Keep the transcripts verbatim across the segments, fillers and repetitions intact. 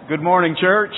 Good morning, church.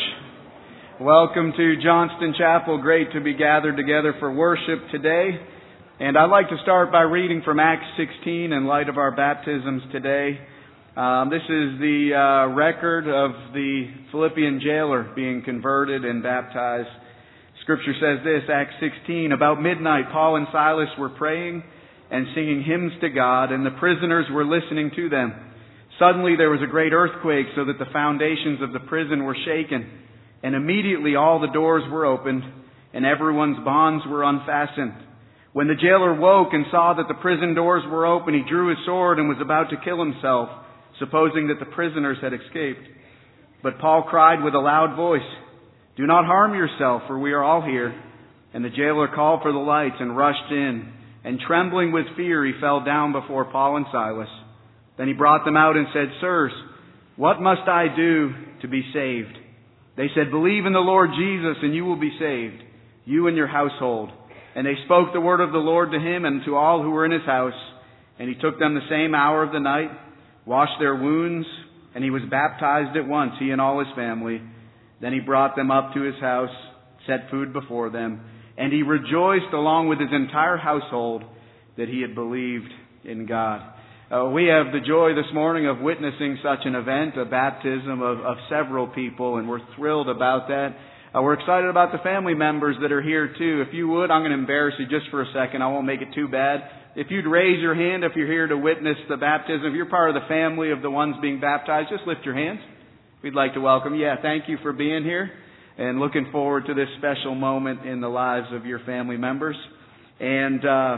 Welcome to Johnston Chapel. Great to be gathered together for worship today. And I'd like to start by reading from Acts sixteen in light of our baptisms today. Um, this is the uh, record of the Philippian jailer being converted and baptized. Scripture says this, Acts sixteen, about midnight, Paul and Silas were praying and singing hymns to God, and the prisoners were listening to them. Suddenly there was a great earthquake, so that the foundations of the prison were shaken. And immediately all the doors were opened, and everyone's bonds were unfastened. When the jailer woke and saw that the prison doors were open, he drew his sword and was about to kill himself, supposing that the prisoners had escaped. But Paul cried with a loud voice, "Do not harm yourself, for we are all here." And the jailer called for the lights and rushed in. And trembling with fear, he fell down before Paul and Silas. Then he brought them out and said, "Sirs, what must I do to be saved?" They said, "Believe in the Lord Jesus, and you will be saved, you and your household." And they spoke the word of the Lord to him and to all who were in his house. And he took them the same hour of the night, washed their wounds, and he was baptized at once, he and all his family. Then he brought them up to his house, set food before them, and he rejoiced along with his entire household that he had believed in God. Uh, we have the joy this morning of witnessing such an event, a baptism of, of several people, and we're thrilled about that. Uh, we're excited about the family members that are here too. If you would, I'm going to embarrass you just for a second. I won't make it too bad. If you'd raise your hand if you're here to witness the baptism, if you're part of the family of the ones being baptized, just lift your hands. We'd like to welcome you. Yeah, thank you for being here and looking forward to this special moment in the lives of your family members. And uh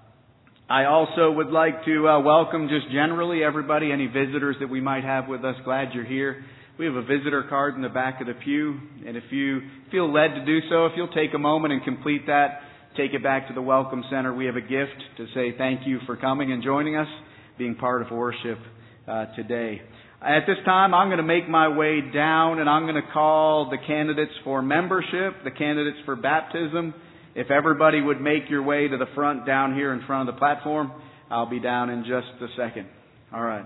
I also would like to uh, welcome just generally everybody, any visitors that we might have with us. Glad you're here. We have a visitor card in the back of the pew, and if you feel led to do so, if you'll take a moment and complete that, take it back to the Welcome Center. We have a gift to say thank you for coming and joining us, being part of worship uh, today. At this time, I'm going to make my way down, and I'm going to call the candidates for membership, the candidates for baptism. If everybody would make your way to the front down here in front of the platform, I'll be down in just a second. All right.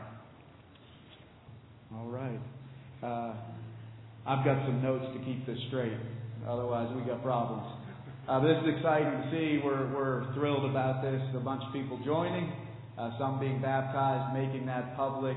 All right. Uh, I've got some notes to keep this straight. Otherwise, we got problems. Uh, this is exciting to see. We're, we're thrilled about this. A bunch of people joining, uh, some being baptized, making that public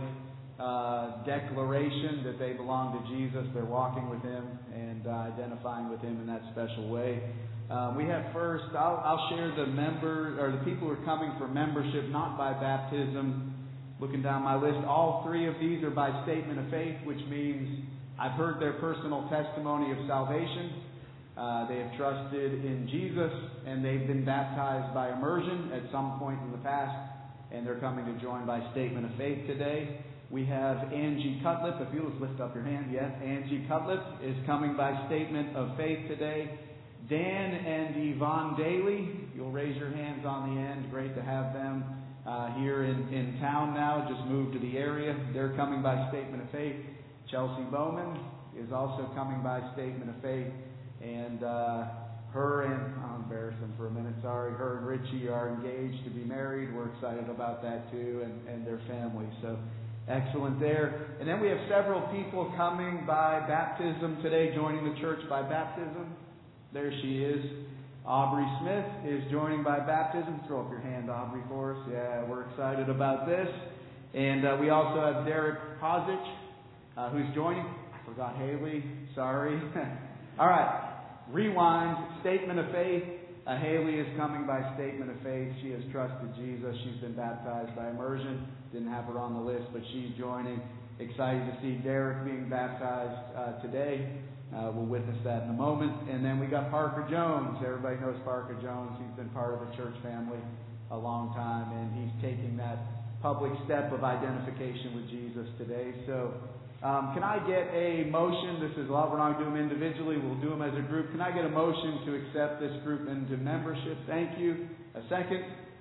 uh, declaration that they belong to Jesus. They're walking with Him and uh, identifying with Him in that special way. Uh, we have first, I'll, I'll share the members, or the people who are coming for membership, not by baptism. Looking down my list, all three of these are by statement of faith, which means I've heard their personal testimony of salvation. Uh, they have trusted in Jesus, and they've been baptized by immersion at some point in the past, and they're coming to join by statement of faith today. We have Angie Cutlip. If you'll just lift up your hand, yes, Angie Cutlip is coming by statement of faith today. Dan and Yvonne Daly, you'll raise your hands on the end. Great to have them uh, here in, in town now. Just moved to the area. They're coming by statement of faith. Chelsea Bowman is also coming by statement of faith. And uh, her and, I'll embarrass them for a minute, sorry, her and Richie are engaged to be married. We're excited about that too, and, and their family. So excellent there. And then we have several people coming by baptism today, joining the church by baptism. There she is. Aubrey Smith is joining by baptism. Throw up your hand, Aubrey, for us. Yeah, we're excited about this. And uh, we also have Derek Pozich, uh, who's joining. I forgot Haley. Sorry. All right. Rewind. Statement of faith. Uh, Haley is coming by statement of faith. She has trusted Jesus. She's been baptized by immersion. Didn't have her on the list, but she's joining. Excited to see Derek being baptized uh, today. Uh, we'll witness that in a moment. And then we got Parker Jones. Everybody knows Parker Jones. He's been part of the church family a long time, and he's taking that public step of identification with Jesus today. So um, can I get a motion? This is a lot. We're not going to do them individually. We'll do them as a group. Can I get a motion to accept this group into membership? Thank you. A second?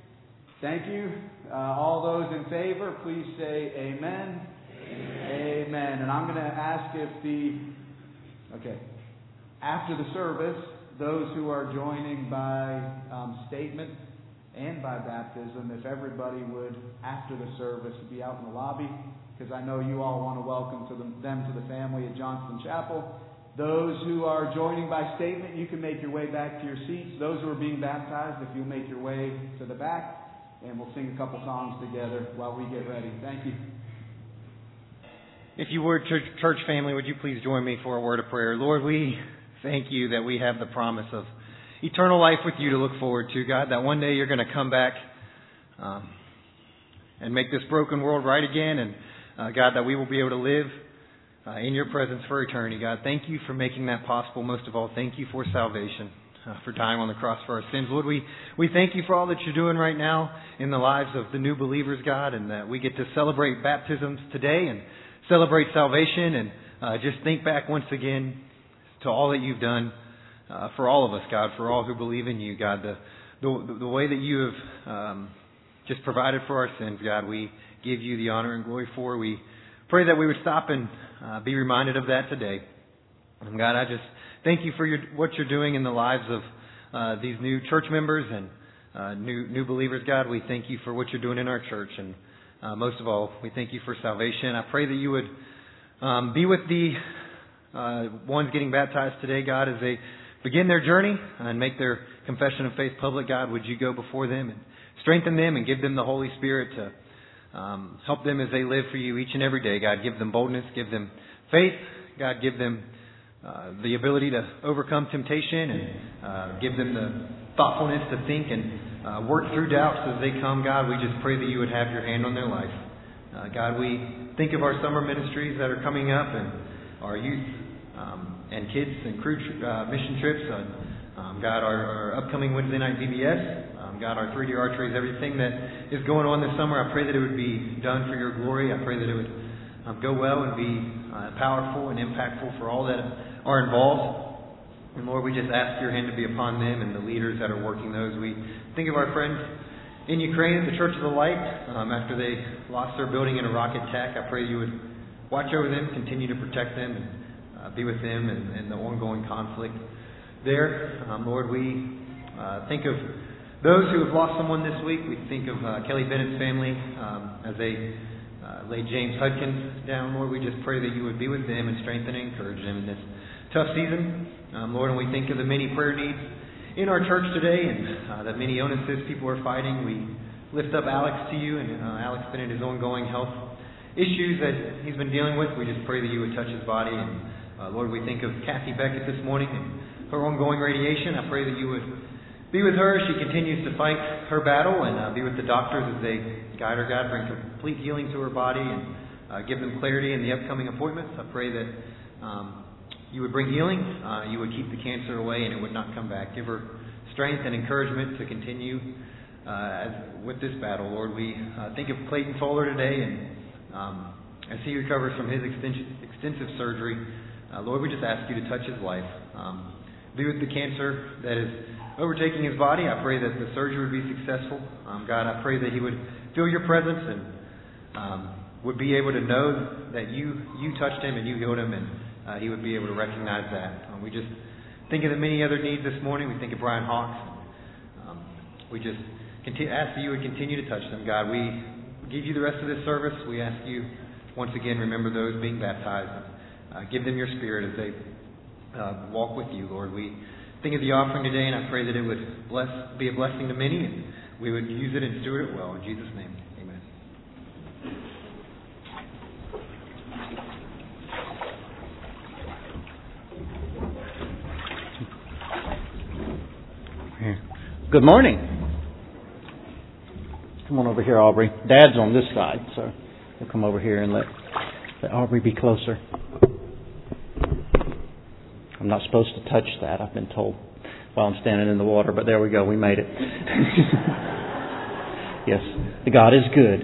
Thank you. Uh, all those in favor, please say amen. Amen. Amen. And I'm going to ask if the Okay. After the service, those who are joining by um, statement and by baptism, if everybody would, after the service, be out in the lobby because I know you all want to welcome to them, them to the family at Johnston Chapel. Those who are joining by statement, you can make your way back to your seats. Those who are being baptized, if you'll make your way to the back, and we'll sing a couple songs together while we get ready. Thank you. If you were church, church family, would you please join me for a word of prayer? Lord, we thank you that we have the promise of eternal life with you to look forward to, God, that one day you're going to come back um, and make this broken world right again, and uh, God, that we will be able to live uh, in your presence for eternity. God, thank you for making that possible. Most of all, thank you for salvation, uh, for dying on the cross for our sins. Lord, we, we thank you for all that you're doing right now in the lives of the new believers, God, and that we get to celebrate baptisms today and celebrate salvation, and uh, just think back once again to all that you've done uh, for all of us, God, for all who believe in you, God, the the, the way that you have um, just provided for our sins, God, we give you the honor and glory for. We pray that we would stop and uh, be reminded of that today. And God, I just thank you for your, what you're doing in the lives of uh, these new church members and uh, new new believers, God. We thank you for what you're doing in our church, and uh, most of all, we thank you for salvation. I pray that you would um, be with the uh, ones getting baptized today, God, as they begin their journey and make their confession of faith public. God, would you go before them and strengthen them and give them the Holy Spirit to um, help them as they live for you each and every day. God, give them boldness, give them faith. God, give them uh, the ability to overcome temptation, and uh, give them the thoughtfulness to think and uh, work through doubts as they come. God, we just pray that you would have your hand on their life. Uh, God, we think of our summer ministries that are coming up, and our youth um, and kids and crew uh, mission trips. Uh, um, God, our, our upcoming Wednesday night V B S. Um, God, our three D archeries, everything that is going on this summer. I pray that it would be done for your glory. I pray that it would um, go well and be uh, powerful and impactful for all that are involved. And Lord, we just ask your hand to be upon them and the leaders that are working those. We think of our friends in Ukraine, the Church of the Light, um, after they lost their building in a rocket attack. I pray you would watch over them, continue to protect them, and uh, be with them in, in the ongoing conflict there. Um, Lord, we uh, think of those who have lost someone this week. We think of uh, Kelly Bennett's family um, as they uh, laid James Hudkins down. Lord, we just pray that you would be with them and strengthen and encourage them in this tough season. Um, Lord, and we think of the many prayer needs in our church today, and uh, the many illnesses people are fighting. We lift up Alex to you, and uh, Alex Bennett, his ongoing health issues that he's been dealing with. We just pray that you would touch his body. And uh, Lord, we think of Kathy Beckett this morning and her ongoing radiation. I pray that you would be with her as she continues to fight her battle, and uh, be with the doctors as they guide her, God, bring complete healing to her body, and uh, give them clarity in the upcoming appointments. I pray that um, you would bring healing, uh, you would keep the cancer away, and it would not come back. Give her strength and encouragement to continue uh, as, with this battle. Lord, we uh, think of Clayton Fuller today, and um, as he recovers from his extensive, extensive surgery, uh, Lord, we just ask you to touch his life. Um, be with the cancer that is overtaking his body. I pray that the surgery would be successful. Um, God, I pray that he would feel your presence and um, would be able to know that you you touched him and you healed him, and uh, he would be able to recognize that. Um, we just think of the many other needs this morning. We think of Brian Hawks. Um, we just continue, ask that you would continue to touch them, God. We give you the rest of this service. We ask you once again, remember those being baptized. Uh, give them your spirit as they uh, walk with you, Lord. We think of the offering today, and I pray that it would bless, be a blessing to many, and we would use it and steward it well. In Jesus' name, amen. Good morning. Come on over here, Aubrey. Dad's on this side, so we'll come over here and let, let Aubrey be closer. I'm not supposed to touch that, I've been told, while I'm standing in the water, but there we go, we made it. Yes, God is good.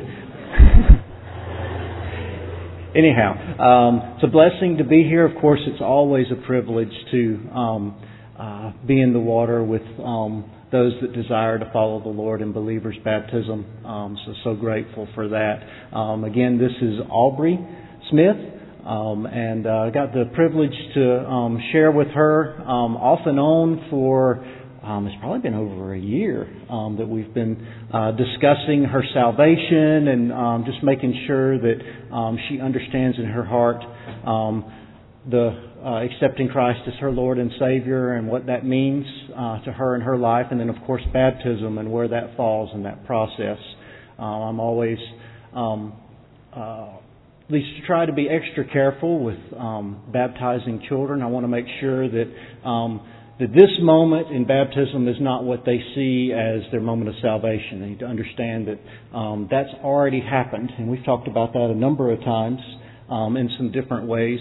Anyhow, um, it's a blessing to be here. Of course, it's always a privilege to um, uh, be in the water with um, those that desire to follow the Lord in believers' baptism. Um, so, so grateful for that. Um, again, this is Aubrey Smith. Um, and I uh, got the privilege to um, share with her um, off and on for um, it's probably been over a year um, that we've been uh, discussing her salvation and um, just making sure that um, she understands in her heart um, the uh, accepting Christ as her Lord and Savior and what that means uh, to her in her life, and then of course baptism and where that falls in that process. Uh, I'm always um, uh, at least try to be extra careful with um, baptizing children. I want to make sure that um, that this moment in baptism is not what they see as their moment of salvation. They need to understand that um, that's already happened, and we've talked about that a number of times um, in some different ways.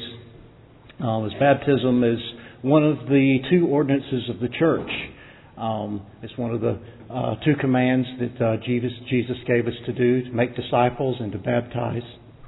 Um, as baptism is one of the two ordinances of the church. Um, it's one of the uh, two commands that uh, Jesus, Jesus gave us to do, to make disciples and to baptize.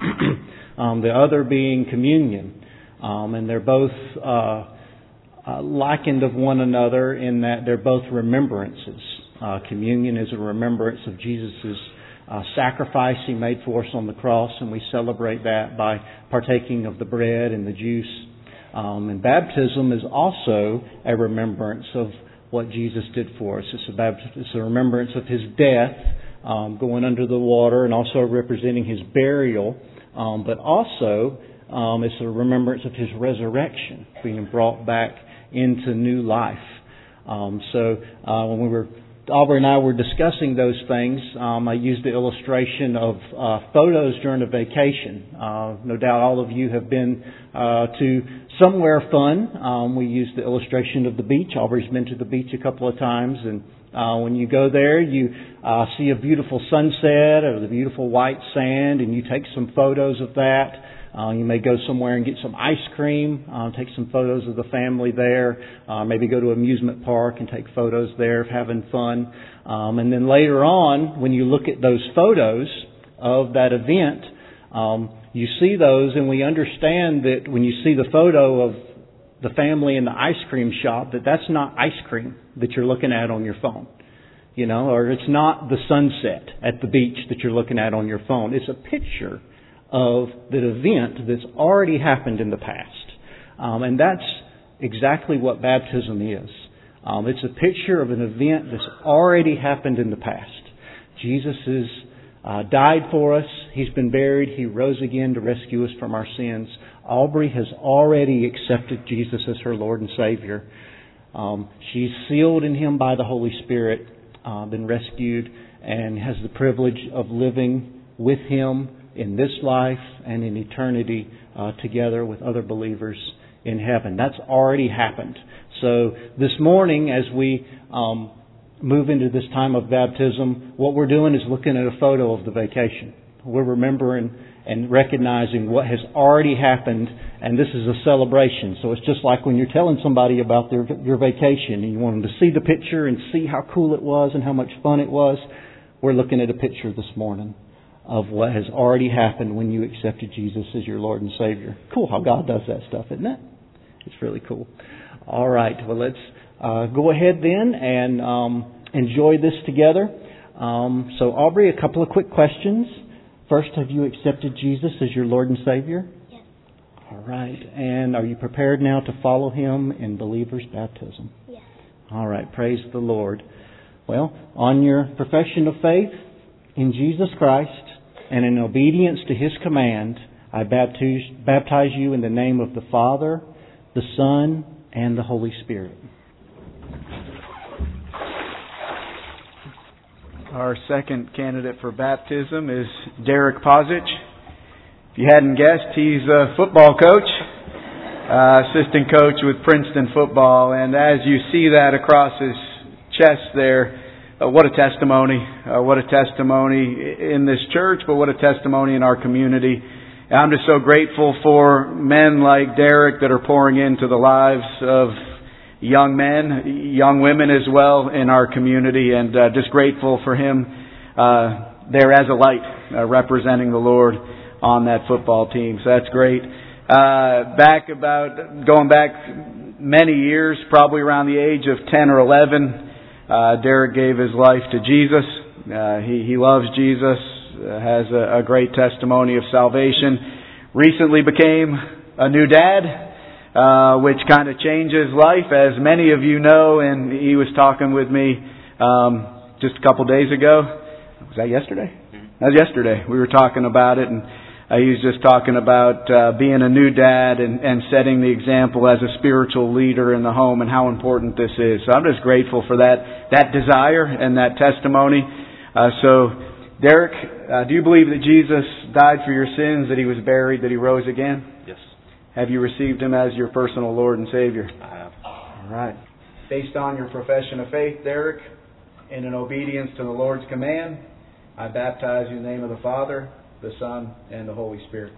um, the other being communion. Um, and they're both uh, uh, likened of one another in that they're both remembrances. Uh, communion is a remembrance of Jesus' uh, sacrifice He made for us on the cross, and we celebrate that by partaking of the bread and the juice. Um, and baptism is also a remembrance of what Jesus did for us. It's a, baptism, it's a remembrance of His death, um, going under the water, and also representing His burial. Um, but also, um, it's a remembrance of His resurrection, being brought back into new life. Um, so uh, when we were, Aubrey and I were discussing those things, um, I used the illustration of uh, photos during a vacation. Uh, no doubt all of you have been uh, to somewhere fun. Um, we used the illustration of the beach. Aubrey's been to the beach a couple of times, and uh, when you go there, you uh, see a beautiful sunset or the beautiful white sand, and you take some photos of that. Uh, you may go somewhere and get some ice cream, uh, take some photos of the family there, uh, maybe go to an amusement park and take photos there of having fun. Um, and then later on, when you look at those photos of that event, um, you see those, and we understand that when you see the photo of the family in the ice cream shop, that that's not ice cream that you're looking at on your phone. You know, or it's not the sunset at the beach that you're looking at on your phone. It's a picture of that event that's already happened in the past. Um, and that's exactly what baptism is. Um, it's a picture of an event that's already happened in the past. Jesus has uh, died for us. He's been buried. He rose again to rescue us from our sins. Aubrey has already accepted Jesus as her Lord and Savior. Um, she's sealed in Him by the Holy Spirit, uh, been rescued, and has the privilege of living with Him in this life and in eternity uh, together with other believers in heaven. That's already happened. So this morning, as we um, move into this time of baptism, what we're doing is looking at a photo of the vacation. We're remembering and recognizing what has already happened, and this is a celebration. So it's just like when you're telling somebody about their your vacation and you want them to see the picture and see how cool it was and how much fun it was. We're looking at a picture this morning of what has already happened when you accepted Jesus as your Lord and Savior. Cool how God does that stuff, isn't it? It's really cool. All right, well, let's uh, go ahead then and um, enjoy this together. Um, so, Aubrey, a couple of quick questions. First, have you accepted Jesus as your Lord and Savior? Yes. All right, and are you prepared now to follow Him in believer's baptism? Yes. All right, praise the Lord. Well, on your profession of faith in Jesus Christ, and in obedience to His command, I baptize, baptize you in the name of the Father, the Son, and the Holy Spirit. Our second candidate for baptism is Derek Pozich. If you hadn't guessed, he's a football coach, uh, assistant coach with Princeton football. And as you see that across his chest there, Uh, what a testimony, uh, what a testimony in this church, but what a testimony in our community. And I'm just so grateful for men like Derek that are pouring into the lives of young men, young women as well in our community, and uh, just grateful for him uh, there as a light, uh, representing the Lord on that football team. So that's great. Uh, back about, going back many years, probably around the age of ten or eleven, Uh, Derek gave his life to Jesus. Uh, he, he loves Jesus, uh, has a, a great testimony of salvation. Recently became a new dad. uh, which kind of changes life, as many of you know. And he was talking with me um, just a couple days ago. Was that yesterday? That was yesterday. We were talking about it, and uh, he was just talking about uh, being a new dad and, and setting the example as a spiritual leader in the home and how important this is. So I'm just grateful for that that desire and that testimony. Uh, so, Derek, uh, do you believe that Jesus died for your sins, that He was buried, that He rose again? Yes. Have you received Him as your personal Lord and Savior? I have. All right. Based on your profession of faith, Derek, and in obedience to the Lord's command, I baptize you in the name of the Father, the Son, and the Holy Spirit.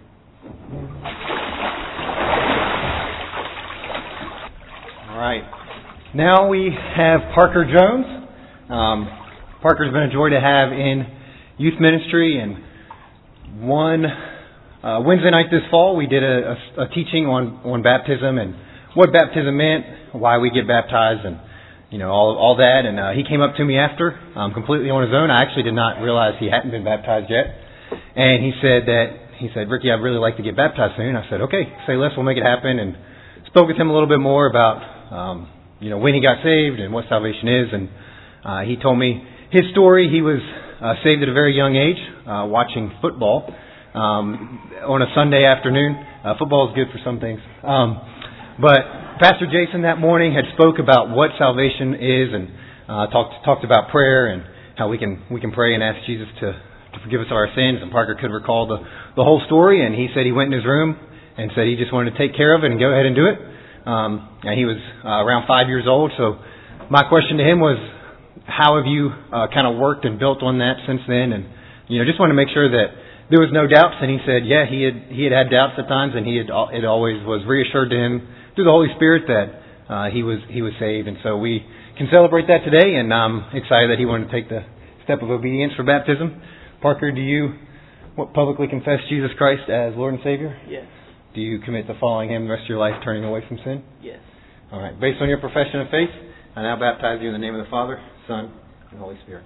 All right. Now we have Parker Jones. Um, Parker's been a joy to have in youth ministry, and one uh, Wednesday night this fall we did a, a, a teaching on, on baptism and what baptism meant, why we get baptized, and you know all all that. And uh, he came up to me after, um, completely on his own. I actually did not realize he hadn't been baptized yet, and he said that he said, "Ricky, I'd really like to get baptized soon." I said, "Okay, say less, we'll make it happen." And spoke with him a little bit more about um, you know when he got saved and what salvation is, and uh, he told me his story. He was uh, saved at a very young age, uh, watching football um, on a Sunday afternoon. Uh, football is good for some things. Um, but Pastor Jason that morning had spoke about what salvation is, and uh, talked talked about prayer and how we can we can pray and ask Jesus to, to forgive us of our sins. And Parker could recall the, the whole story, and he said he went in his room and said he just wanted to take care of it and go ahead and do it. Um, and he was uh, around five years old. So my question to him was, how have you uh, kind of worked and built on that since then? And you know, just want to make sure that there was no doubts. And he said, yeah, he had he had had doubts at times, and he had it always was reassured to him through the Holy Spirit that uh, he was he was saved. And so we can celebrate that today. And I'm excited that he wanted to take the step of obedience for baptism. Parker, do you publicly confess Jesus Christ as Lord and Savior? Yes. Do you commit to following Him the rest of your life, turning away from sin? Yes. All right. Based on your profession of faith, I now baptize you in the name of the Father, Son, and Holy Spirit.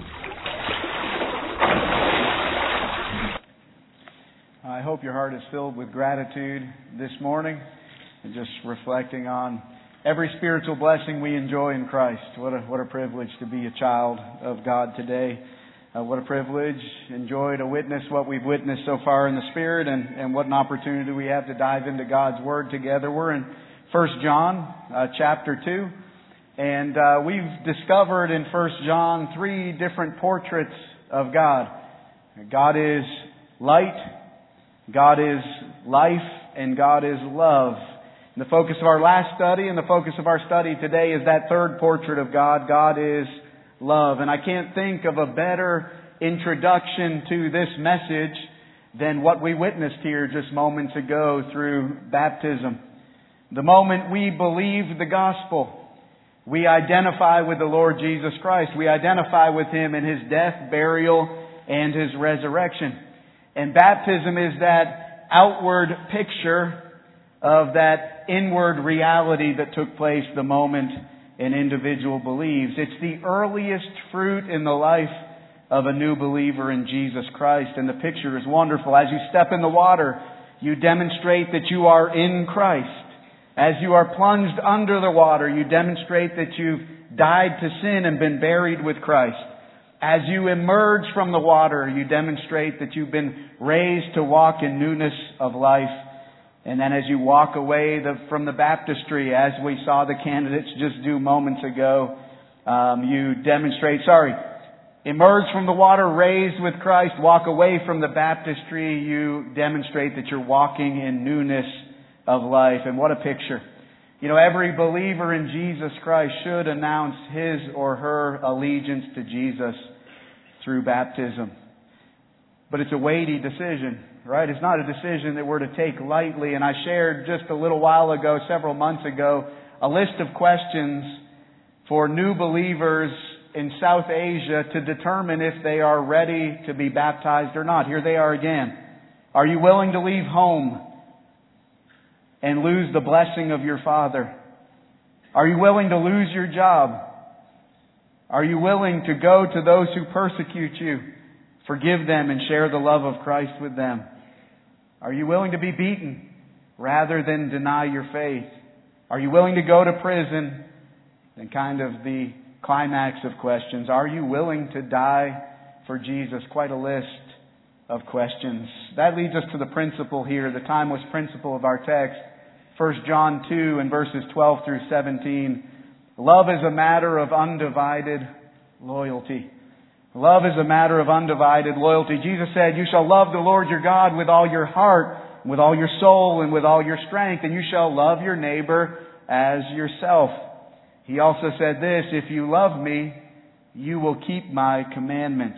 I hope your heart is filled with gratitude this morning, and just reflecting on every spiritual blessing we enjoy in Christ. What a what a privilege to be a child of God today. Uh, what a privilege, enjoy to witness what we've witnessed so far in the Spirit, and, and what an opportunity we have to dive into God's Word together. We're in First John uh, chapter two. And uh, we've discovered in First John three different portraits of God. God is light, God is life, and God is love. And the focus of our last study and the focus of our study today is that third portrait of God. God is love. And I can't think of a better introduction to this message than what we witnessed here just moments ago through baptism. The moment we believe the gospel, we identify with the Lord Jesus Christ. We identify with Him in His death, burial, and His resurrection. And baptism is that outward picture of that inward reality that took place the moment an individual believes. It's the earliest fruit in the life of a new believer in Jesus Christ. And the picture is wonderful. As you step in the water, you demonstrate that you are in Christ. As you are plunged under the water, you demonstrate that you've died to sin and been buried with Christ. As you emerge from the water, you demonstrate that you've been raised to walk in newness of life. And then as you walk away the, from the baptistry, as we saw the candidates just do moments ago, um, you demonstrate, sorry, emerge from the water, raised with Christ, walk away from the baptistry, you demonstrate that you're walking in newness of life. And what a picture. You know, every believer in Jesus Christ should announce his or her allegiance to Jesus through baptism. But it's a weighty decision, right? It's not a decision that we're to take lightly. And I shared just a little while ago, several months ago, a list of questions for new believers in South Asia to determine if they are ready to be baptized or not. Here they are again. Are you willing to leave home and lose the blessing of your Father? Are you willing to lose your job? Are you willing to go to those who persecute you, forgive them, and share the love of Christ with them? Are you willing to be beaten? rather than deny your faith? Are you willing to go to prison? And kind of the climax of questions, are you willing to die for Jesus? Quite a list of questions. That leads us to the principle here, the timeless principle of our text. First John two and verses twelve through seventeen. Love is a matter of undivided loyalty. Love is a matter of undivided loyalty. Jesus said, you shall love the Lord your God with all your heart, with all your soul, and with all your strength, and you shall love your neighbor as yourself. He also said this, if you love me, you will keep my commandments.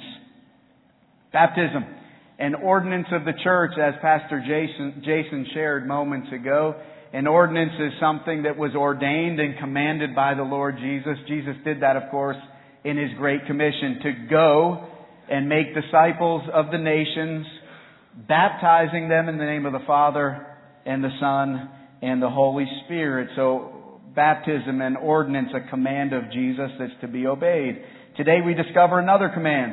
Baptism, an ordinance of the church, as Pastor Jason, Jason shared moments ago. An ordinance is something that was ordained and commanded by the Lord Jesus. Jesus did that, of course, in His Great Commission, to go and make disciples of the nations, baptizing them in the name of the Father and the Son and the Holy Spirit. So, baptism, an ordinance, a command of Jesus that's to be obeyed. Today we discover another command.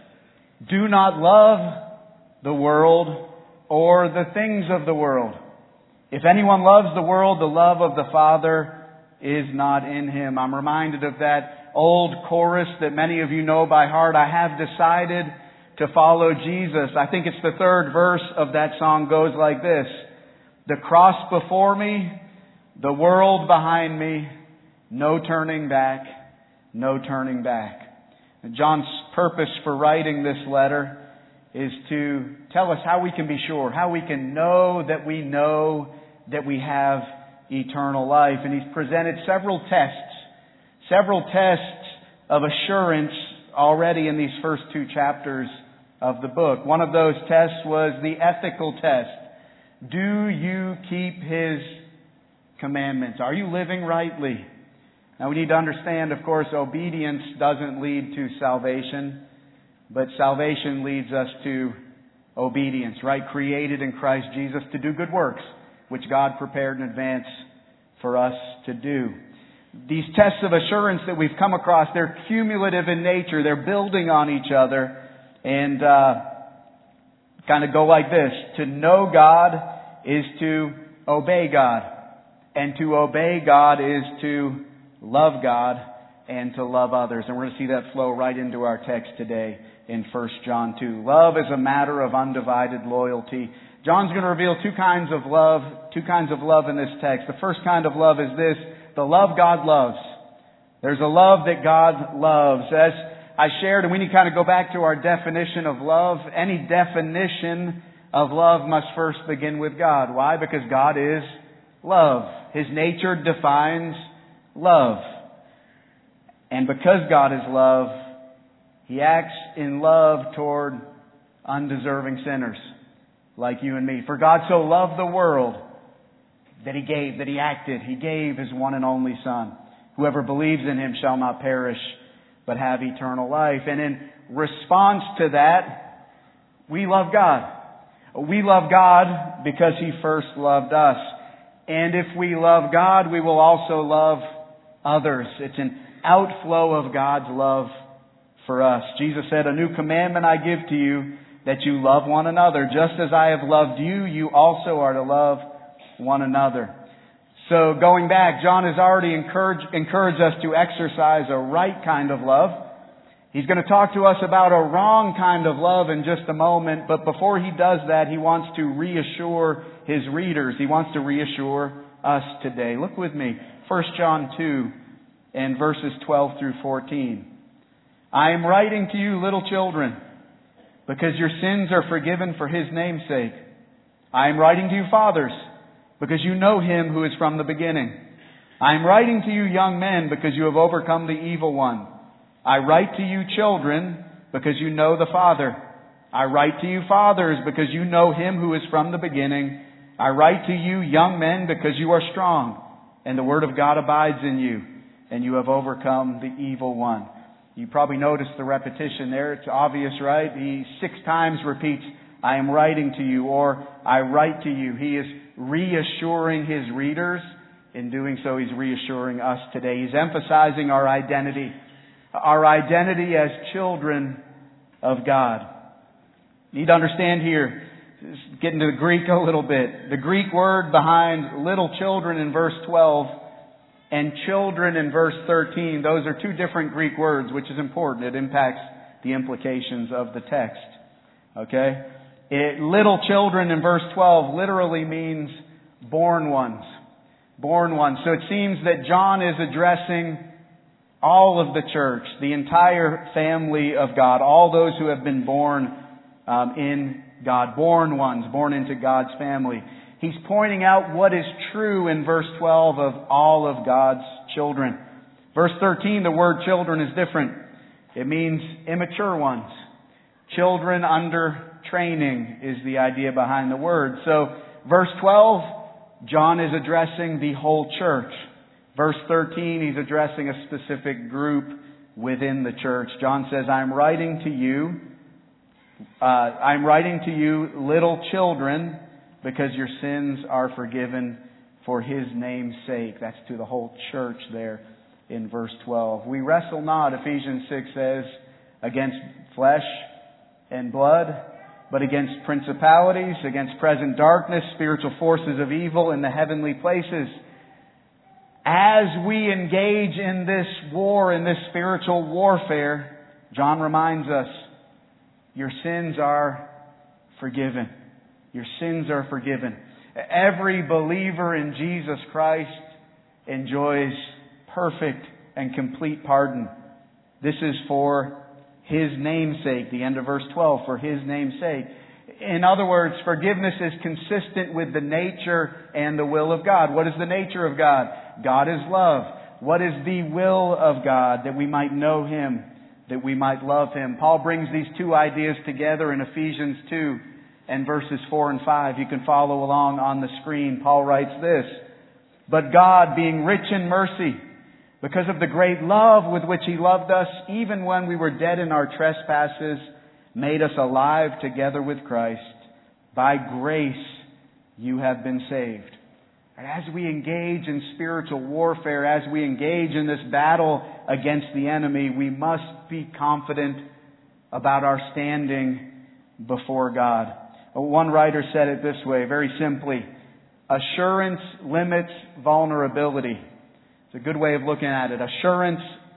Do not love the world or the things of the world. If anyone loves the world, the love of the Father is not in him. I'm reminded of that old chorus that many of you know by heart. I have decided to follow Jesus. I think it's the third verse of that song goes like this. The cross before me, the world behind me, no turning back, no turning back. And John's purpose for writing this letter is to tell us how we can be sure, how we can know that we know that we have eternal life. And he's presented several tests, several tests of assurance already in these first two chapters of the book. One of those tests was the ethical test. Do you keep His commandments? Are you living rightly? Now we need to understand, of course, obedience doesn't lead to salvation, but salvation leads us to obedience, right? Created in Christ Jesus to do good works, which God prepared in advance for us to do. These tests of assurance that we've come across, they're cumulative in nature. They're building on each other and uh, kind of go like this. To know God is to obey God. And to obey God is to love God and to love others. And we're going to see that flow right into our text today in First John two. Love is a matter of undivided loyalty. John's going to reveal two kinds of love, two kinds of love in this text. The first kind of love is this, the love God loves. There's a love that God loves. As I shared, and we need to kind of go back to our definition of love. Any definition of love must first begin with God. Why? Because God is love. His nature defines love. And because God is love, He acts in love toward undeserving sinners like you and me. For God so loved the world that He gave, that He acted. He gave His one and only Son. Whoever believes in Him shall not perish, but have eternal life. And in response to that, we love God. We love God because He first loved us. And if we love God, we will also love others. It's an outflow of God's love for us. Jesus said, a new commandment I give to you, that you love one another. Just as I have loved you, you also are to love one another. So going back, John has already encouraged, encouraged us to exercise a right kind of love. He's going to talk to us about a wrong kind of love in just a moment. But before he does that, he wants to reassure his readers. He wants to reassure us today. Look with me. First John two and verses twelve through fourteen. I am writing to you, little children, because your sins are forgiven for His name's sake. I am writing to you, fathers, because you know Him who is from the beginning. I am writing to you, young men, because you have overcome the evil one. I write to you, children, because you know the Father. I write to you, fathers, because you know Him who is from the beginning. I write to you, young men, because you are strong, and the Word of God abides in you, and you have overcome the evil one. You probably noticed the repetition there. It's obvious, right? He six times repeats, I am writing to you, or I write to you. He is reassuring his readers. In doing so, he's reassuring us today. He's emphasizing our identity. Our identity as children of God. You need to understand here Just get into the Greek a little bit. The Greek word behind little children in verse twelve and children in verse thirteen, those are two different Greek words, which is important. It impacts the implications of the text. Okay? It, little children in verse twelve literally means born ones. Born ones. So it seems that John is addressing all of the church, the entire family of God, all those who have been born um, in God, born ones, born into God's family. He's pointing out what is true in verse twelve of all of God's children. Verse thirteen, the word children is different. It means immature ones. Children under training is the idea behind the word. So, verse twelve, John is addressing the whole church. Verse thirteen, he's addressing a specific group within the church. John says, I'm writing to you, uh, I'm writing to you, little children, because your sins are forgiven for His name's sake. That's to the whole church there in verse twelve. We wrestle not, Ephesians six says, against flesh and blood, but against principalities, against present darkness, spiritual forces of evil in the heavenly places. As we engage in this war, in this spiritual warfare, John reminds us, your sins are forgiven. Your sins are forgiven. Every believer in Jesus Christ enjoys perfect and complete pardon. This is for His name's sake. The end of verse twelve, for His name's sake. In other words, forgiveness is consistent with the nature and the will of God. What is the nature of God? God is love. What is the will of God? That we might know Him, that we might love Him. Paul brings these two ideas together in Ephesians two and verses four and five. You can follow along on the screen. Paul writes this, but God, being rich in mercy, because of the great love with which He loved us, even when we were dead in our trespasses, made us alive together with Christ. By grace you have been saved. And as we engage in spiritual warfare, as we engage in this battle against the enemy, we must be confident about our standing before God. One writer said it this way, very simply, assurance limits vulnerability. It's a good way of looking at it. Assurance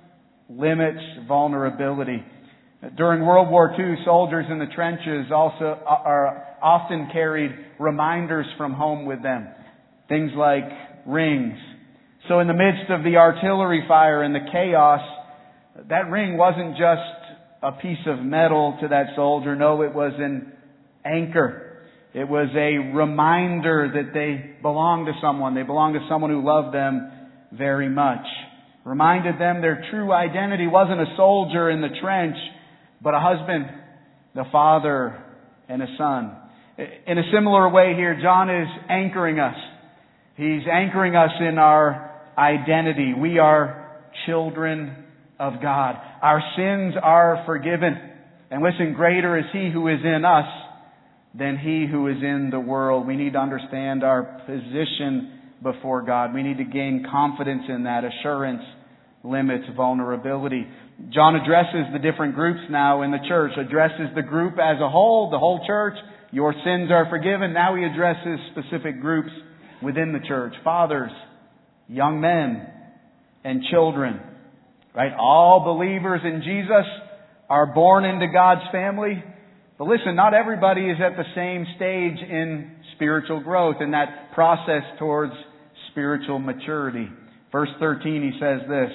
limits vulnerability. During World War Two, soldiers in the trenches also are often carried reminders from home with them. Things like rings. So in the midst of the artillery fire and the chaos, that ring wasn't just a piece of metal to that soldier. No, it was an anchor. It was a reminder that they belonged to someone. They belonged to someone who loved them very much. Reminded them their true identity wasn't a soldier in the trench, but a husband, the father, and a son. In a similar way here, John is anchoring us. He's anchoring us in our identity. We are children of God. Our sins are forgiven. And listen, greater is He who is in us than he who is in the world. We need to understand our position before God. We need to gain confidence in that. Assurance limits vulnerability. John addresses the different groups now in the church. Addresses the group as a whole, the whole church. Your sins are forgiven. Now he addresses specific groups within the church. Fathers, young men, and children. Right? All believers in Jesus are born into God's family. But listen, not everybody is at the same stage in spiritual growth, in that process towards spiritual maturity. Verse thirteen, he says this,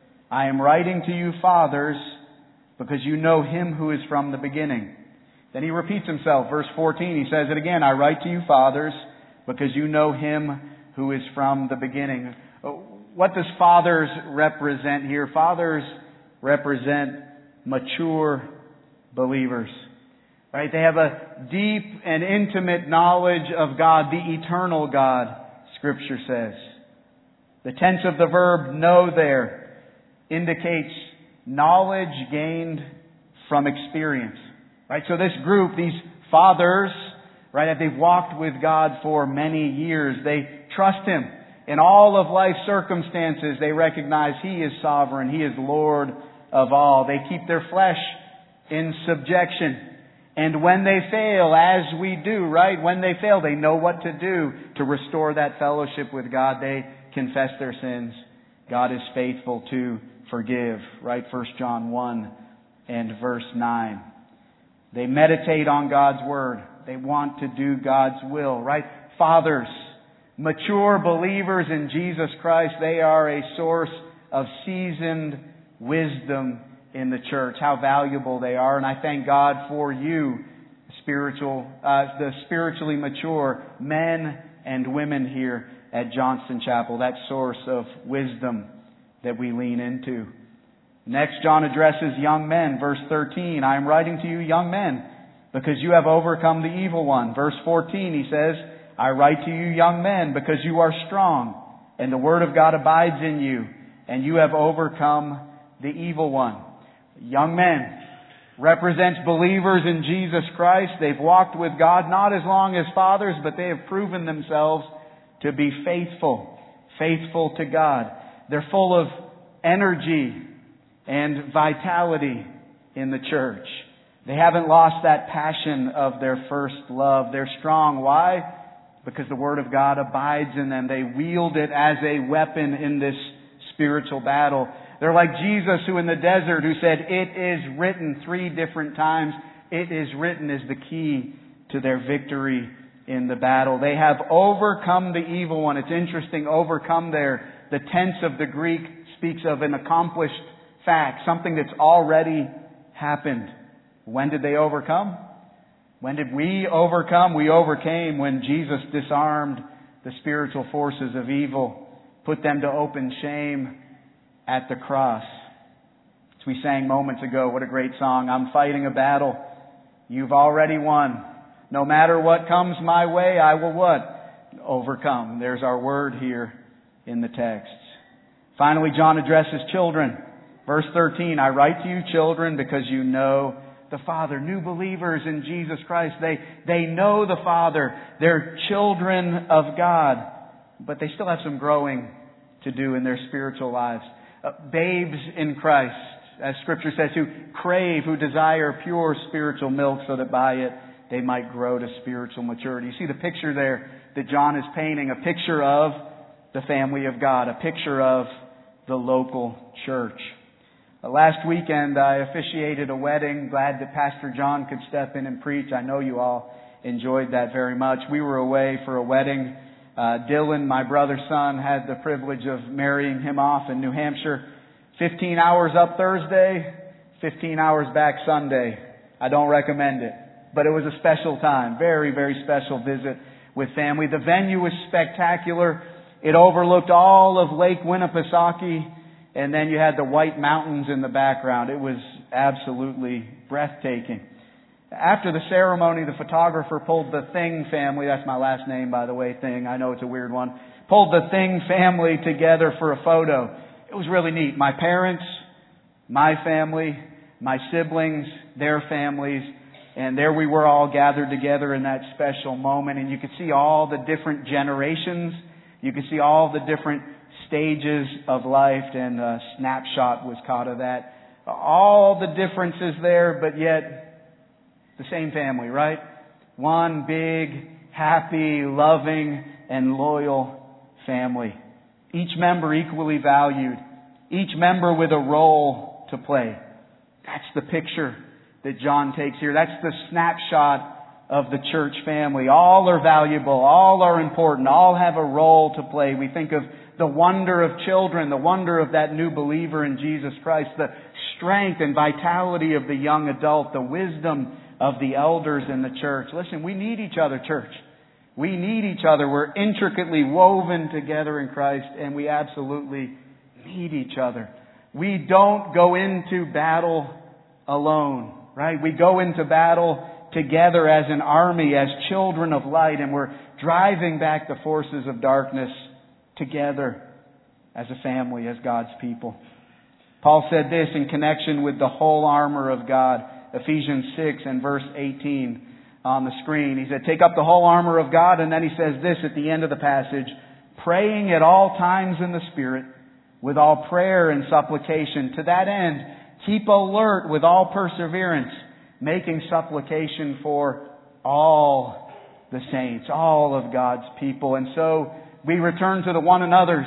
I am writing to you, fathers, because you know Him who is from the beginning. Then he repeats himself. Verse fourteen, he says it again, I write to you, fathers, because you know Him who is from the beginning. What does fathers represent here? Fathers represent mature believers. Right? They have a deep and intimate knowledge of God, the eternal God, Scripture says. The tense of the verb know there indicates knowledge gained from experience. Right? So this group, these fathers, right, they've walked with God for many years. They trust Him. In all of life's circumstances, they recognize He is sovereign. He is Lord of all. They keep their flesh in subjection. And when they fail, as we do, right? When they fail, they know what to do to restore that fellowship with God. They confess their sins. God is faithful to forgive, right? First John one and verse nine. They meditate on God's Word. They want to do God's will, right? Fathers, mature believers in Jesus Christ, they are a source of seasoned wisdom in the church. How valuable they are. And I thank God for you, spiritual, uh, the spiritually mature men and women here at Johnston Chapel. That source of wisdom that we lean into. Next, John addresses young men. Verse thirteen, I am writing to you, young men, because you have overcome the evil one. Verse fourteen, he says, I write to you, young men, because you are strong, and the word of God abides in you, and you have overcome the evil one. Young men represents believers in Jesus Christ. They've walked with God not as long as fathers, but they have proven themselves to be faithful, faithful to God. They're full of energy and vitality in the church. They haven't lost that passion of their first love. They're strong. Why? Because the Word of God abides in them. They wield it as a weapon in this spiritual battle. They're like Jesus who in the desert who said, it is written three different times. It is written is the key to their victory in the battle. They have overcome the evil one. It's interesting, overcome there. The tense of the Greek speaks of an accomplished fact, something that's already happened. When did they overcome? When did we overcome? We overcame when Jesus disarmed the spiritual forces of evil, put them to open shame at the cross. As we sang moments ago, what a great song. I'm fighting a battle. You've already won. No matter what comes my way, I will what? Overcome. There's our word here in the text. Finally, John addresses children. Verse thirteen, I write to you, children, because you know the Father. New believers in Jesus Christ. They, they know the Father. They're children of God. But they still have some growing to do in their spiritual lives. Uh, babes in Christ, as Scripture says, who crave, who desire pure spiritual milk so that by it they might grow to spiritual maturity. You see the picture there that John is painting, a picture of the family of God, a picture of the local church. Uh, last weekend I officiated a wedding. Glad that Pastor John could step in and preach. I know you all enjoyed that very much. We were away for a wedding. Uh, Dylan, my brother's son, had the privilege of marrying him off in New Hampshire. Fifteen hours up Thursday, fifteen hours back Sunday. I don't recommend it. But it was a special time. Very, very special visit with family. The venue was spectacular. It overlooked all of Lake Winnipesaukee, and then you had the White Mountains in the background. It was absolutely breathtaking. After the ceremony, the photographer pulled the Thing family, that's my last name, by the way, Thing, I know it's a weird one, pulled the Thing family together for a photo. It was really neat. My parents, my family, my siblings, their families, and there we were all gathered together in that special moment, and you could see all the different generations. You could see all the different stages of life, and a snapshot was caught of that. All the differences there, but yet the same family, right? One big, happy, loving, and loyal family. Each member equally valued. Each member with a role to play. That's the picture that John takes here. That's the snapshot of the church family. All are valuable. All are important. All have a role to play. We think of the wonder of children, the wonder of that new believer in Jesus Christ, the strength and vitality of the young adult, the wisdom of the elders in the church. Listen, we need each other, church. We need each other. We're intricately woven together in Christ, and we absolutely need each other. We don't go into battle alone, right? We go into battle together as an army, as children of light, and we're driving back the forces of darkness together as a family, as God's people. Paul said this in connection with the whole armor of God. Ephesians six and verse eighteen on the screen. He said, take up the whole armor of God, and then he says this at the end of the passage, praying at all times in the Spirit, with all prayer and supplication. To that end, keep alert with all perseverance, making supplication for all the saints, all of God's people. And so we return to the one another's.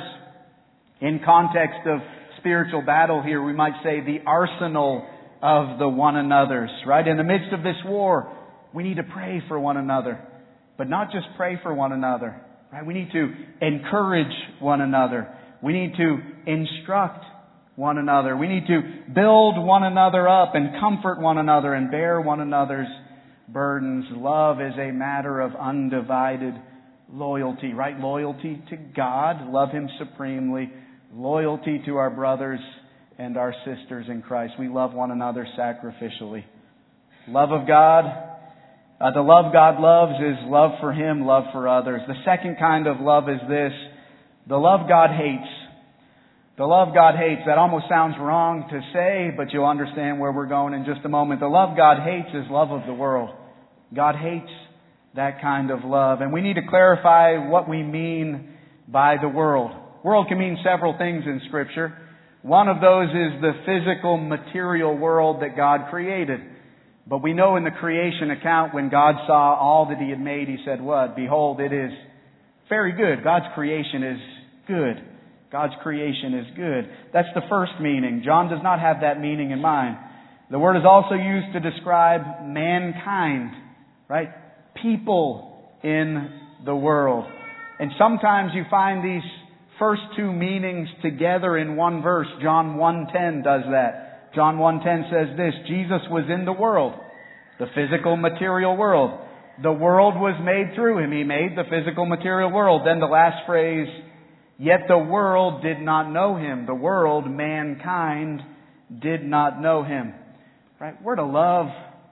In context of spiritual battle here, we might say the arsenal of the one another's, right? In the midst of this war, we need to pray for one another. But not just pray for one another, right? We need to encourage one another. We need to instruct one another. We need to build one another up and comfort one another and bear one another's burdens. Love is a matter of undivided loyalty, right? Loyalty to God, love Him supremely. Loyalty to our brothers and our sisters in Christ. We love one another sacrificially. Love of God. Uh, the love God loves is love for Him, love for others. The second kind of love is this. The love God hates. The love God hates. That almost sounds wrong to say, but you'll understand where we're going in just a moment. The love God hates is love of the world. God hates that kind of love. And we need to clarify what we mean by the world. World can mean several things in Scripture. One of those is the physical, material world that God created. But we know in the creation account, when God saw all that He had made, He said what? Behold, it is very good. God's creation is good. God's creation is good. That's the first meaning. John does not have that meaning in mind. The word is also used to describe mankind, right? People in the world. And sometimes you find these first two meanings together in one verse. John one ten does that. John one ten says this, Jesus was in the world, the physical material world. The world was made through Him. He made the physical material world. Then the last phrase, yet the world did not know Him. The world, mankind, did not know Him. Right? We're to love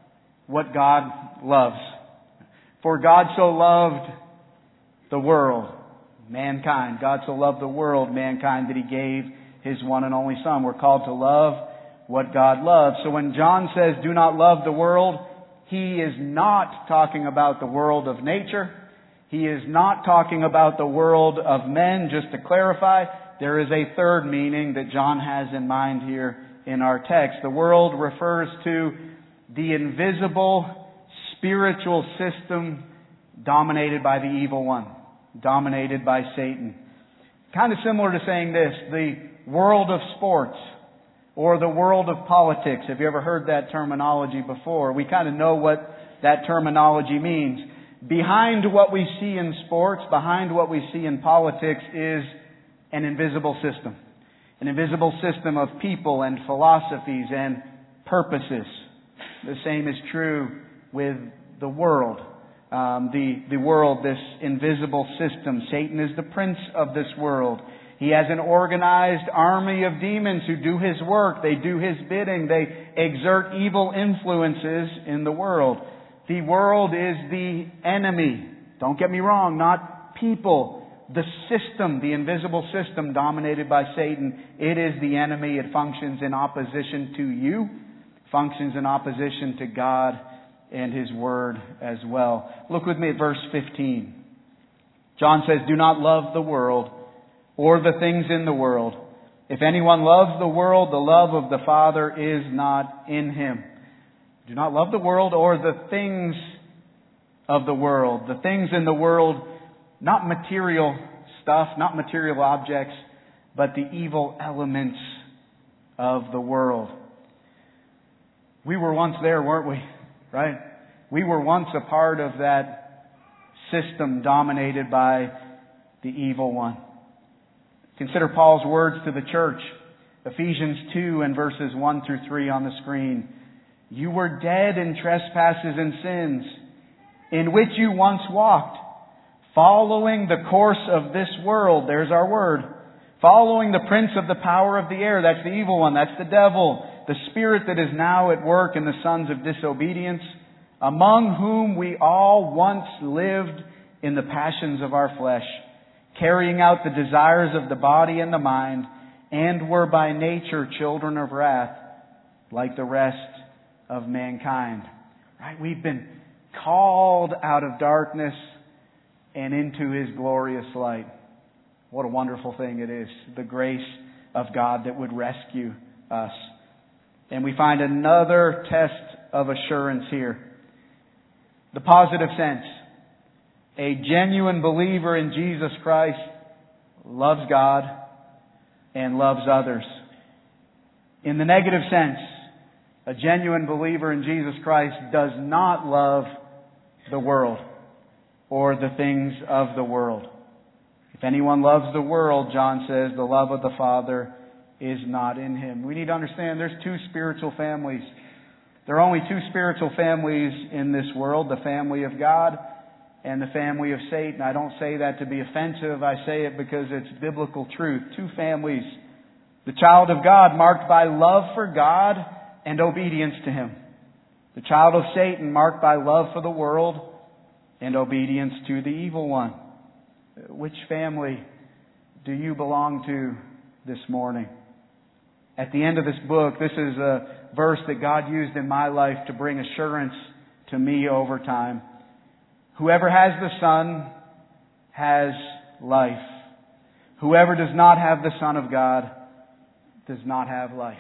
what God loves. For God so loved the world, mankind. God so loved the world, mankind, that He gave His one and only Son. We're called to love what God loves. So when John says, do not love the world, he is not talking about the world of nature. He is not talking about the world of men. Just to clarify, there is a third meaning that John has in mind here in our text. The world refers to the invisible spiritual system dominated by the evil one, dominated by Satan. Kind of similar to saying this, the world of sports or the world of politics. Have you ever heard that terminology before? We kind of know what that terminology means. Behind what we see in sports, behind what we see in politics is an invisible system. An invisible system of people and philosophies and purposes. The same is true with the world. Um, the, the world, this invisible system. Satan is the prince of this world. He has an organized army of demons who do his work. They do his bidding. They exert evil influences in the world. The world is the enemy. Don't get me wrong, not people. The system, the invisible system dominated by Satan, it is the enemy. It functions in opposition to you, functions in opposition to God and His Word as well. Look with me at verse fifteen. John says, do not love the world or the things in the world. If anyone loves the world, the love of the Father is not in him. Do not love the world or the things of the world. The things in the world, not material stuff, not material objects, but the evil elements of the world. We were once there, weren't we? Right? We were once a part of that system dominated by the evil one. Consider Paul's words to the church. Ephesians two and verses one through three on the screen. You were dead in trespasses and sins, in which you once walked, following the course of this world. There's our word. Following the prince of the power of the air. That's the evil one. That's the devil. The spirit that is now at work in the sons of disobedience, among whom we all once lived in the passions of our flesh, carrying out the desires of the body and the mind, and were by nature children of wrath, like the rest of mankind. Right? We've been called out of darkness and into His glorious light. What a wonderful thing it is. The grace of God that would rescue us. And we find another test of assurance here. The positive sense. A genuine believer in Jesus Christ loves God and loves others. In the negative sense, a genuine believer in Jesus Christ does not love the world or the things of the world. If anyone loves the world, John says, the love of the Father is not in him. We need to understand there's two spiritual families. There are only two spiritual families in this world, the family of God and the family of Satan. I don't say that to be offensive. I say it because it's biblical truth. Two families. The child of God marked by love for God and obedience to Him. The child of Satan marked by love for the world and obedience to the evil one. Which family do you belong to this morning? At the end of this book, this is a verse that God used in my life to bring assurance to me over time. Whoever has the Son has life. Whoever does not have the Son of God does not have life.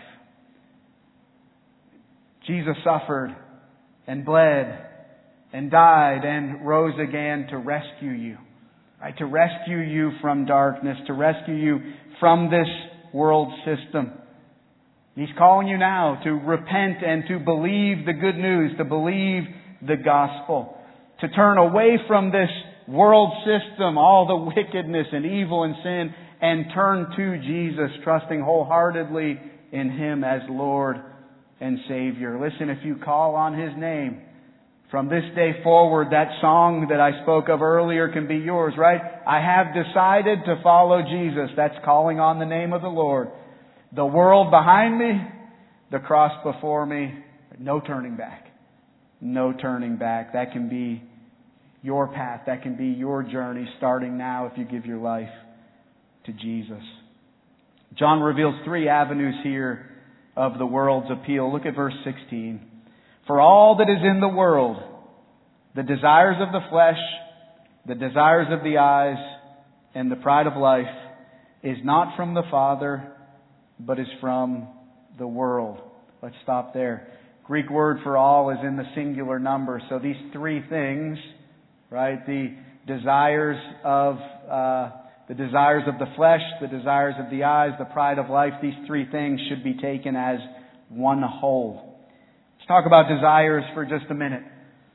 Jesus suffered and bled and died and rose again to rescue you. Right? To rescue you from darkness, to rescue you from this world system. He's calling you now to repent and to believe the good news, to believe the gospel, to turn away from this world system, all the wickedness and evil and sin, and turn to Jesus, trusting wholeheartedly in Him as Lord and Savior. Listen, if you call on His name, from this day forward, that song that I spoke of earlier can be yours, right? I have decided to follow Jesus. That's calling on the name of the Lord. The world behind me, the cross before me, no turning back. No turning back. That can be your path. That can be your journey starting now if you give your life to Jesus. John reveals three avenues here of the world's appeal. Look at verse sixteen. For all that is in the world, the desires of the flesh, the desires of the eyes, and the pride of life, is not from the Father, but is from the world. Let's stop there. Greek word for all is in the singular number. So these three things, right? The desires of uh, the desires of the flesh, the desires of the eyes, the pride of life. These three things should be taken as one whole. Let's talk about desires for just a minute.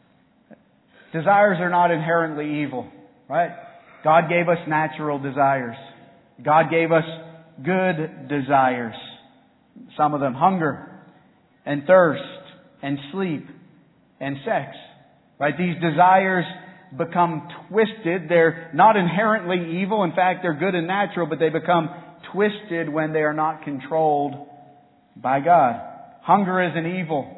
Desires are not inherently evil, right? God gave us natural desires. God gave us good desires. Some of them hunger and thirst and sleep and sex. Right? These desires become twisted. They're not inherently evil. In fact, they're good and natural, but they become twisted when they are not controlled by God. Hunger is an evil.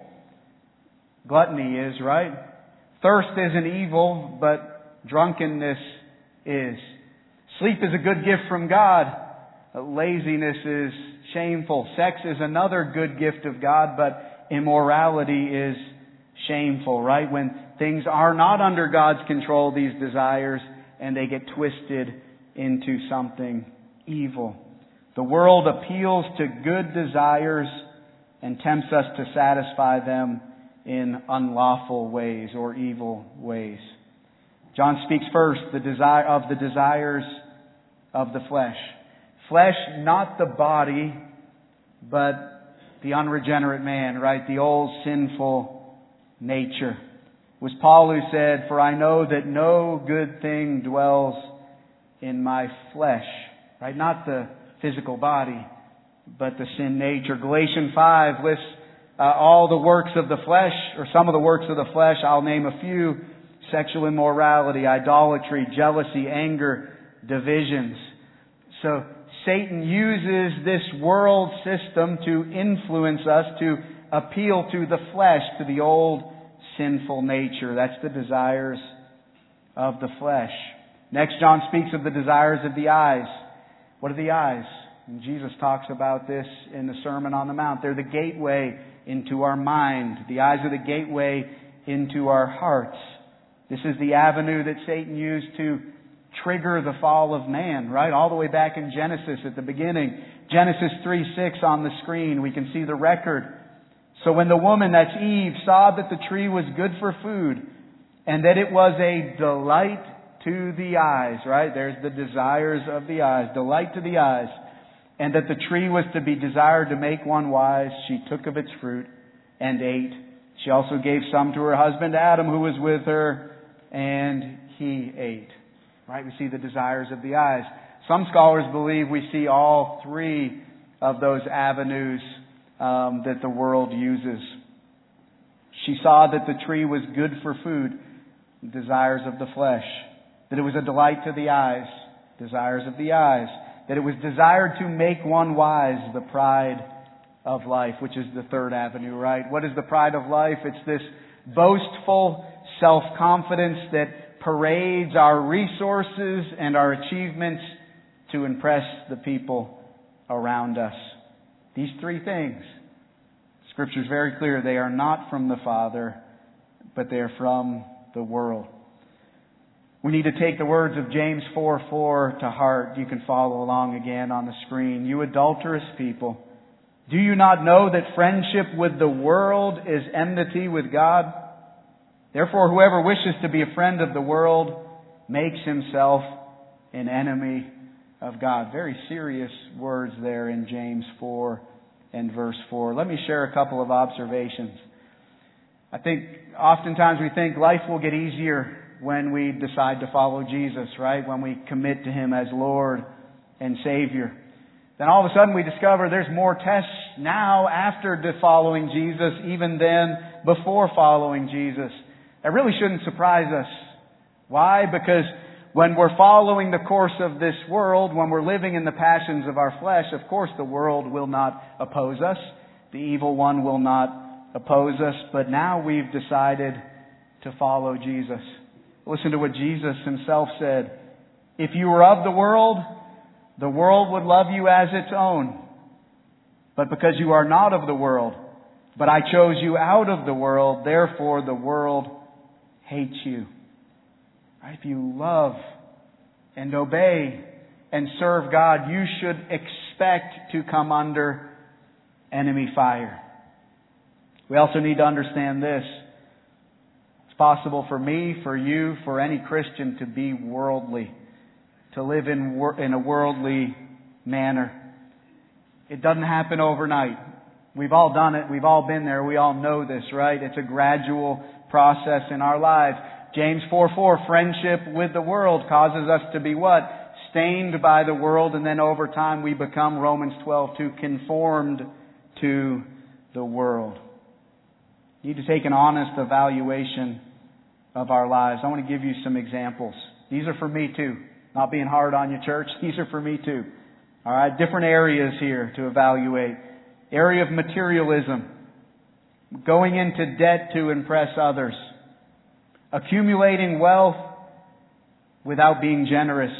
Gluttony is, right? Thirst isn't evil, but drunkenness is. Sleep is a good gift from God. Laziness is shameful. Sex is another good gift of God, but immorality is shameful, right? When things are not under God's control, these desires, and they get twisted into something evil. The world appeals to good desires and tempts us to satisfy them in unlawful ways or evil ways. John speaks first the desire of the desires of the flesh. Flesh, not the body, but the unregenerate man, right? The old sinful nature. It was Paul who said, "For I know that no good thing dwells in my flesh," right? Not the physical body, but the sin nature. Galatians five lists uh, all the works of the flesh, or some of the works of the flesh. I'll name a few: sexual immorality, idolatry, jealousy, anger, divisions. So Satan uses this world system to influence us, to appeal to the flesh, to the old sinful nature. That's the desires of the flesh. Next, John speaks of the desires of the eyes. What are the eyes? And Jesus talks about this in the Sermon on the Mount. They're the gateway into our mind. The eyes are the gateway into our hearts. This is the avenue that Satan used to trigger the fall of man, right? All the way back in Genesis at the beginning. Genesis three six on the screen. We can see the record. So when the woman, that's Eve, saw that the tree was good for food, and that it was a delight to the eyes, right? There's the desires of the eyes, delight to the eyes, and that the tree was to be desired to make one wise, she took of its fruit and ate. She also gave some to her husband Adam, who was with her, and he ate. Right? We see the desires of the eyes. Some scholars believe we see all three of those avenues um, that the world uses. She saw that the tree was good for food, desires of the flesh. That it was a delight to the eyes, desires of the eyes. That it was desired to make one wise, the pride of life, which is the third avenue, right? What is the pride of life? It's this boastful self-confidence that parades our resources and our achievements to impress the people around us. These three things, Scripture is very clear, they are not from the Father, but they are from the world. We need to take the words of James four four to heart. You can follow along again on the screen. You adulterous people, do you not know that friendship with the world is enmity with God? Therefore, whoever wishes to be a friend of the world makes himself an enemy of God. Very serious words there in James four and verse four. Let me share a couple of observations. I think oftentimes we think life will get easier when we decide to follow Jesus, right? When we commit to Him as Lord and Savior. Then all of a sudden we discover there's more tests now after following Jesus, even then before following Jesus. That really shouldn't surprise us. Why? Because when we're following the course of this world, when we're living in the passions of our flesh, of course the world will not oppose us. The evil one will not oppose us. But now we've decided to follow Jesus. Listen to what Jesus Himself said. If you were of the world, the world would love you as its own. But because you are not of the world, but I chose you out of the world, therefore the world hates you. If you love and obey and serve God, you should expect to come under enemy fire. We also need to understand this. It's possible for me, for you, for any Christian to be worldly, to live in wor- in a worldly manner. It doesn't happen overnight. We've all done it. We've all been there. We all know this, right? It's a gradual process in our lives. James four four, friendship with the world causes us to be what? Stained by the world, and then over time we become, Romans twelve two, conformed to the world. We need to take an honest evaluation of our lives. I want to give you some examples. These are for me too. Not being hard on you, church. These are for me too. All right, different areas here to evaluate. Area of materialism. Going into debt to impress others. Accumulating wealth without being generous.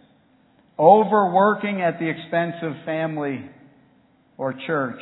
Overworking at the expense of family or church.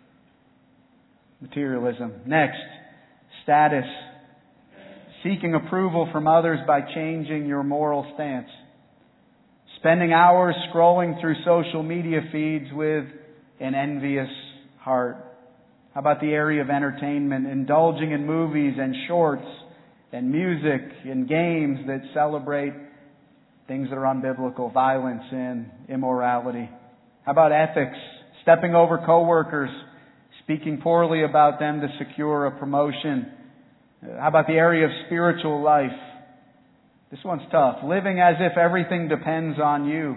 Materialism. Next, status. Seeking approval from others by changing your moral stance. Spending hours scrolling through social media feeds with an envious heart. How about the area of entertainment? Indulging in movies and shorts and music and games that celebrate things that are unbiblical, violence and immorality. How about ethics? Stepping over coworkers, speaking poorly about them to secure a promotion. How about the area of spiritual life? This one's tough. Living as if everything depends on you.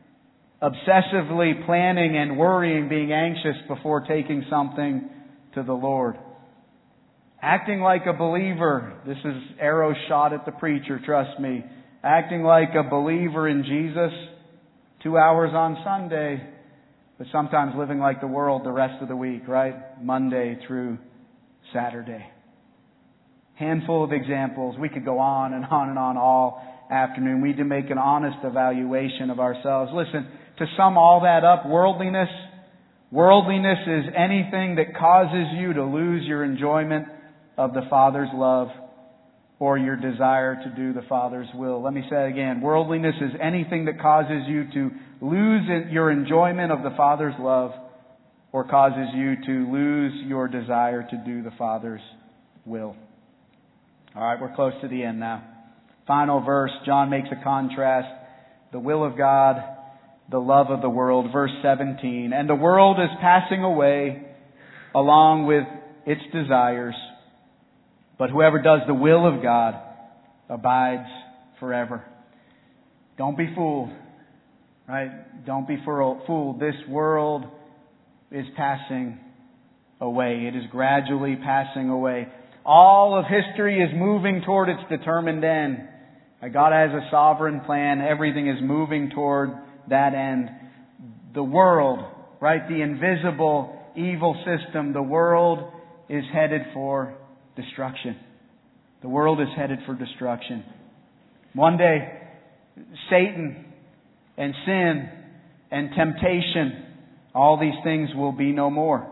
Obsessively planning and worrying, being anxious before taking something to the Lord. Acting like a believer. This is arrow shot at the preacher, trust me. Acting like a believer in Jesus two hours on Sunday, but sometimes living like the world the rest of the week, right? Monday through Saturday. Handful of examples. We could go on and on and on all afternoon. We need to make an honest evaluation of ourselves. Listen, to sum all that up, worldliness, worldliness is anything that causes you to lose your enjoyment of the Father's love or your desire to do the Father's will. Let me say it again. Worldliness is anything that causes you to lose your enjoyment of the Father's love or causes you to lose your desire to do the Father's will. All right, we're close to the end now. Final verse, John makes a contrast. The will of God, the love of the world. Verse seventeen. And the world is passing away along with its desires, but whoever does the will of God abides forever. Don't be fooled, right? Don't be fooled. This world is passing away. It is gradually passing away. All of history is moving toward its determined end. God has a sovereign plan. Everything is moving toward that end. The world, right? The invisible evil system, the world is headed for destruction. The world is headed for destruction. One day, Satan and sin and temptation, all these things will be no more.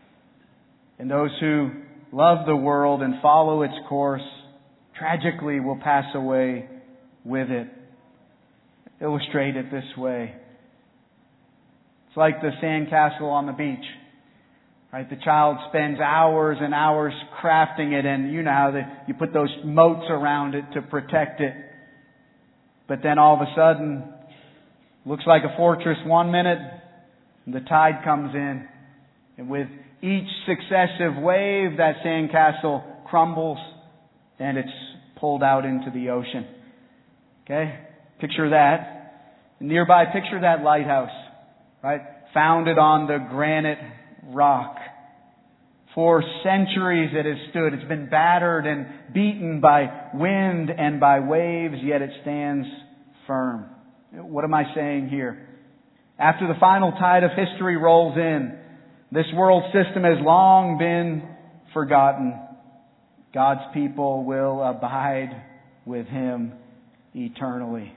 And those who love the world and follow its course, tragically will pass away with it. Illustrate it this way. It's like the sandcastle on the beach. Right? The child spends hours and hours crafting it, and you know how that you put those moats around it to protect it. But then all of a sudden, looks like a fortress one minute, and the tide comes in, and with each successive wave, that sandcastle crumbles, and it's pulled out into the ocean. Okay? Picture that. Nearby, picture that lighthouse, right? Founded on the granite rock. For centuries it has stood. It's been battered and beaten by wind and by waves, yet it stands firm. What am I saying here? After the final tide of history rolls in, this world system has long been forgotten. God's people will abide with Him eternally.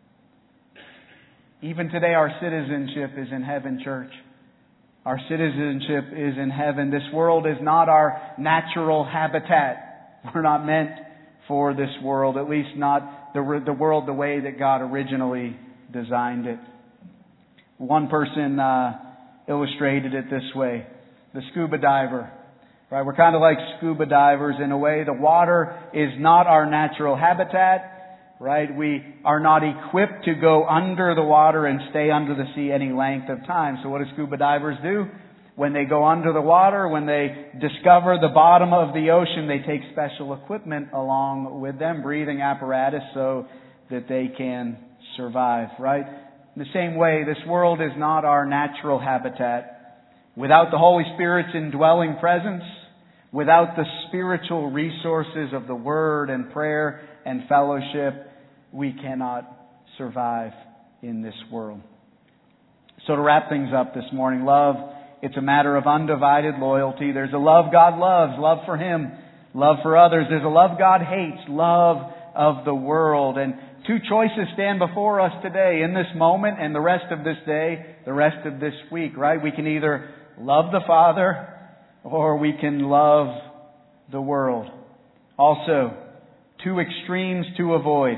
Even today our citizenship is in heaven, church. Our citizenship is in heaven. This world is not our natural habitat. We're not meant for this world, at least not the, the world the way that God originally designed it. One person uh, illustrated it this way. The scuba diver. Right? We're kind of like scuba divers in a way. The water is not our natural habitat. Right? We are not equipped to go under the water and stay under the sea any length of time. So what do scuba divers do? When they go under the water, when they discover the bottom of the ocean, they take special equipment along with them, breathing apparatus, so that they can survive. Right? In the same way, this world is not our natural habitat. Without the Holy Spirit's indwelling presence, without the spiritual resources of the Word and prayer and fellowship, we cannot survive in this world. So to wrap things up this morning, love, it's a matter of undivided loyalty. There's a love God loves, love for Him, love for others. There's a love God hates, love of the world. And two choices stand before us today in this moment and the rest of this day, the rest of this week, right? We can either love the Father or we can love the world. Also, two extremes to avoid.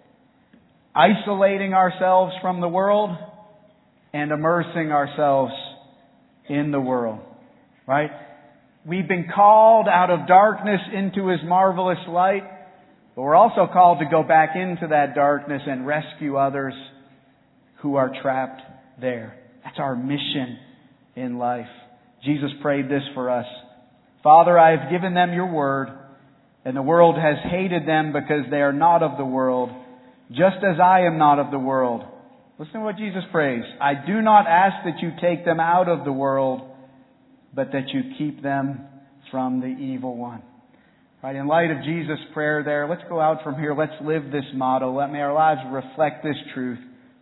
Isolating ourselves from the world and immersing ourselves in the world. Right? We've been called out of darkness into His marvelous light, but we're also called to go back into that darkness and rescue others who are trapped there. That's our mission in life. Jesus prayed this for us. Father, I have given them your word, and the world has hated them because they are not of the world, just as I am not of the world. Listen to what Jesus prays. I do not ask that you take them out of the world, but that you keep them from the evil one. Right? In light of Jesus' prayer there, let's go out from here. Let's live this motto. Let may our lives reflect this truth.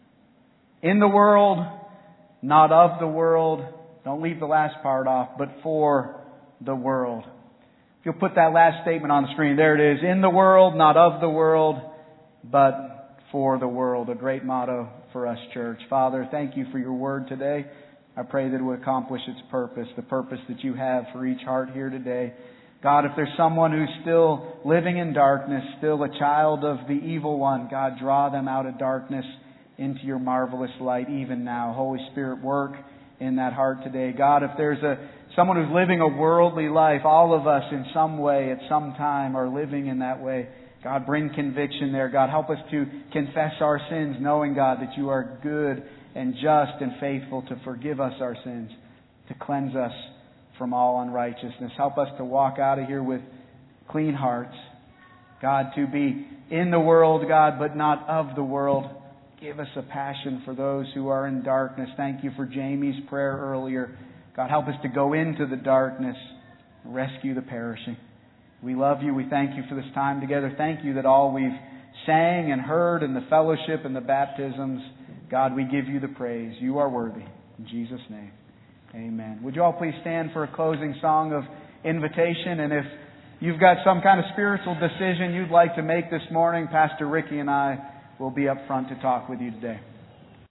In the world, not of the world. Don't leave the last part off, but for the world. If you'll put that last statement on the screen, there it is. In the world, not of the world, but for the world. A great motto for us, church. Father, thank you for your word today. I pray that it would accomplish its purpose, the purpose that you have for each heart here today. God, if there's someone who's still living in darkness, still a child of the evil one, God, draw them out of darkness into your marvelous light even now. Holy Spirit, work in that heart today. God, if there's a someone who's living a worldly life, all of us in some way, at some time, are living in that way. God, bring conviction there. God, help us to confess our sins, knowing, God, that You are good and just and faithful to forgive us our sins, to cleanse us from all unrighteousness. Help us to walk out of here with clean hearts. God, to be in the world, God, but not of the world. Give us a passion for those who are in darkness. Thank You for Jamie's prayer earlier. God, help us to go into the darkness and rescue the perishing. We love You. We thank You for this time together. Thank You that all we've sang and heard in the fellowship and the baptisms, God, we give You the praise. You are worthy. In Jesus' name, amen. Would you all please stand for a closing song of invitation? And if you've got some kind of spiritual decision you'd like to make this morning, Pastor Ricky and I will be up front to talk with you today.